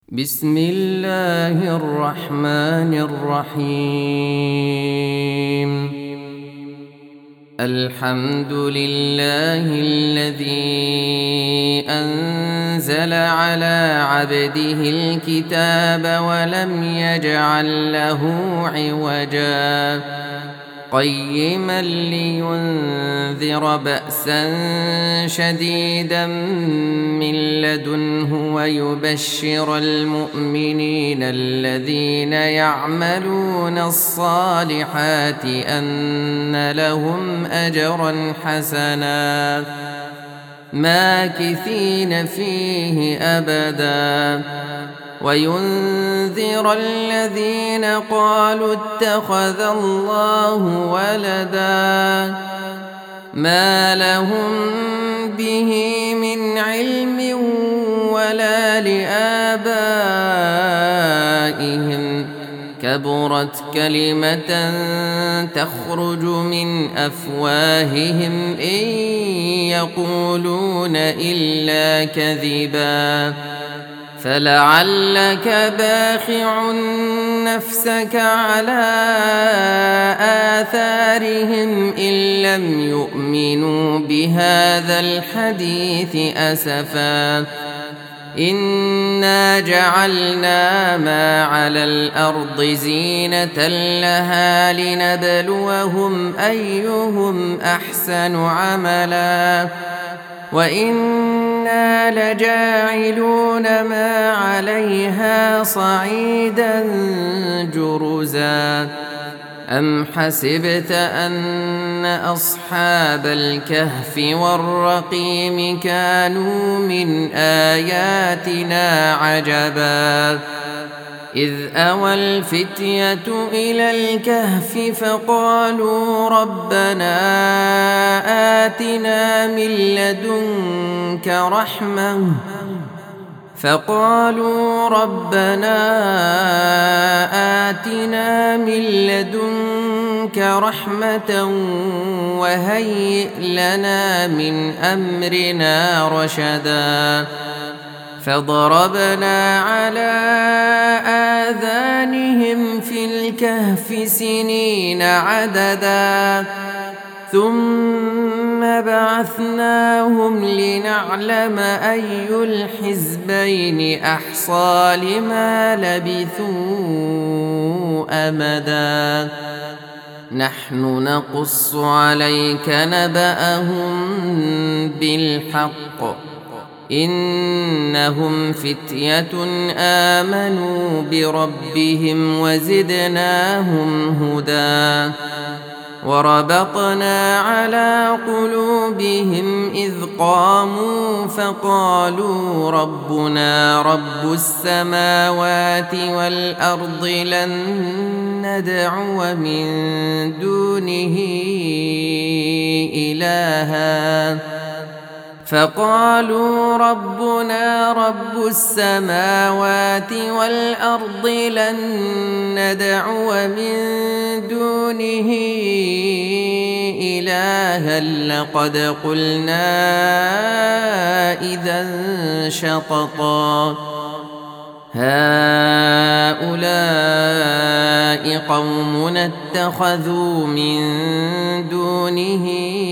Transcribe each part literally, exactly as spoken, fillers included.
بسم الله الرحمن الرحيم. الحمد لله الذي أنزل على عبده الكتاب ولم يجعل له عوجا قيما لينذر بأسا شديدا من لدنه ويبشر المؤمنين الذين يعملون الصالحات أن لهم أجرا حسنا ماكثين فيه أبدا وينذر الذين قالوا اتخذ الله ولدا ما لهم به من علم ولا لآبائهم كبرت كلمة تخرج من أفواههم إن يقولون إلا كذبا فلعلك باخع نفسك على آثارهم إن لم يؤمنوا بهذا الحديث أسفا إنا جعلنا ما على الأرض زينة لها لنبلوهم أيهم أحسن عملا وإنا لجاعلون ما عليها صعيدا جرزا أم حسبت أن أصحاب الكهف والرقيم كانوا من آياتنا عجبا إذ أوى الفتية إلى الكهف فقالوا ربنا آتنا من لدنك رحمة فقالوا ربنا آتنا من لدنك رحمة وهيئ لنا من أمرنا رشدا فضربنا على آذانهم في الكهف سنين عددا ثم بعثناهم لنعلم أي الحزبين أحصى لما لبثوا أمدا نحن نقص عليك نبأهم بالحق إنهم فتية آمنوا بربهم وزدناهم هدى وربطنا على قلوبهم إذ قاموا فقالوا ربنا رب السماوات والأرض لن ندعو من دونه إلها فقالوا ربنا رب السماوات والأرض لن ندعو من دونه إلها لقد قلنا إذا شططا هؤلاء قومنا اتخذوا من دونه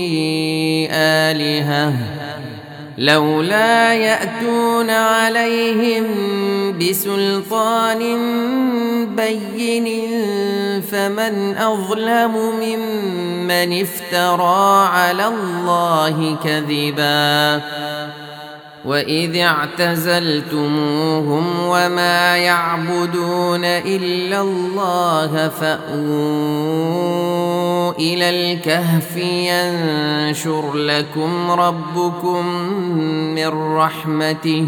آلهة لولا يأتون عليهم بسلطان بين فمن أظلم ممن افترى على الله كذبا وإذ اعتزلتموهم وما يعبدون إلا الله فأووا إلى الكهف ينشر لكم ربكم من رحمته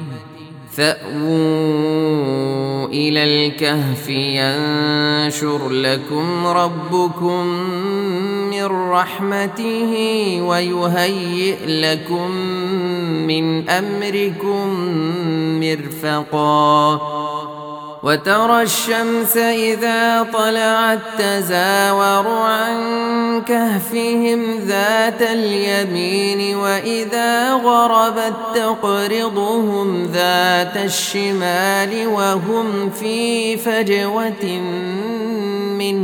فأووا إلى الكهف ينشر لكم ربكم من رحمته ويهيئ لكم من أمركم مرفقا وترى الشمس إذا طلعت تزاور عن كهفهم ذات اليمين وإذا غربت تقرضهم ذات الشمال وهم في فجوة منه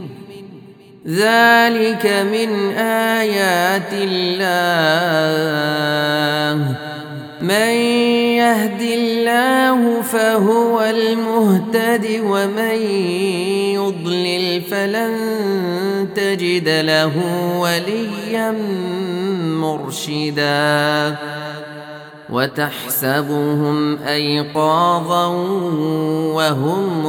ذلك من آيات الله من يهد الله فهو المهتد ومن يضلل فلن تجد له وليا مرشدا وتحسبهم أيقاظا وهم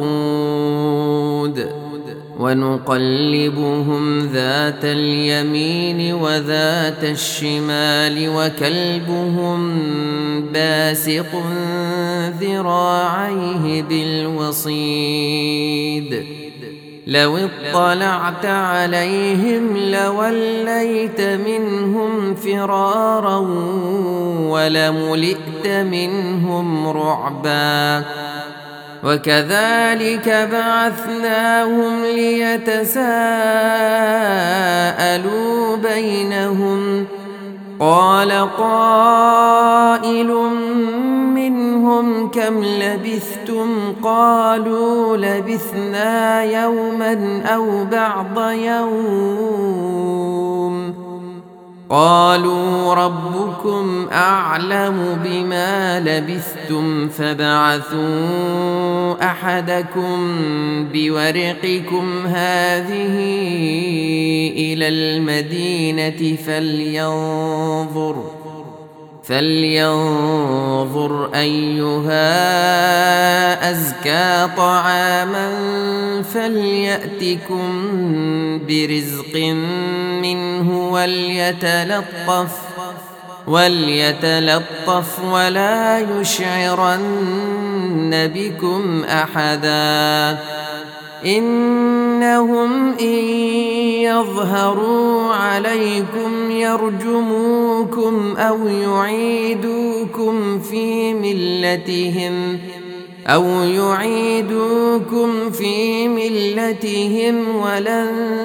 رقود ونقلبهم ذات اليمين وذات الشمال وكلبهم باسق ذراعيه بالوصيد لو اطلعت عليهم لوليت منهم فرارا ولملئت منهم رعبا وكذلك بعثناهم ليتساءلوا بينهم قال قائل منهم كم لبثتم قالوا لبثنا يوما أو بعض يوم قالوا ربكم أعلم بما لبثتم فابعثوا أحدكم بورقكم هذه إلى المدينة فلينظر فلينظر أيها أزكى طعاما فليأتكم برزق منه وليتلطف وليتلطف ولا يشعرن بكم أحدا إنهم إن يظهروا عليكم يرجموكم أو يعيدوكم في ملتهم أو يعيدوكم في ملتهم ولن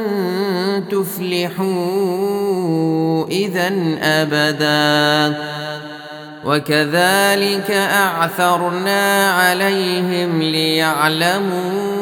تفلحوا إذن أبدا وكذلك أعثرنا عليهم ليعلموا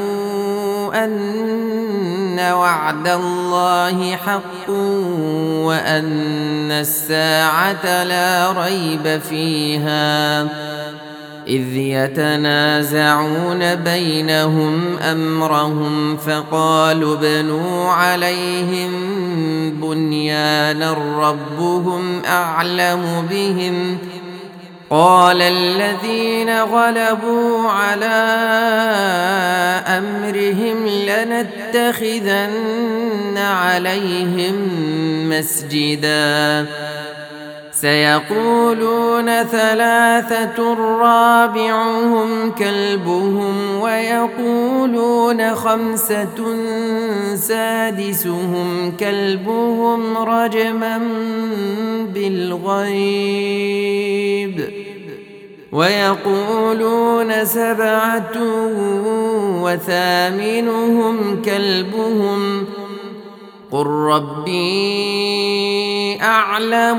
أن وعد الله حق وأن الساعة لا ريب فيها إذ يتنازعون بينهم أمرهم فقالوا ابنوا عليهم بنيانا ربهم أعلم بهم قال الذين غلبوا على أمرهم لنتخذن عليهم مسجدا سيقولون ثلاثة رابعهم كلبهم ويقولون خمسة سادسهم كلبهم رجما بالغيب ويقولون سبعة وثامنهم كلبهم قل ربي أعلم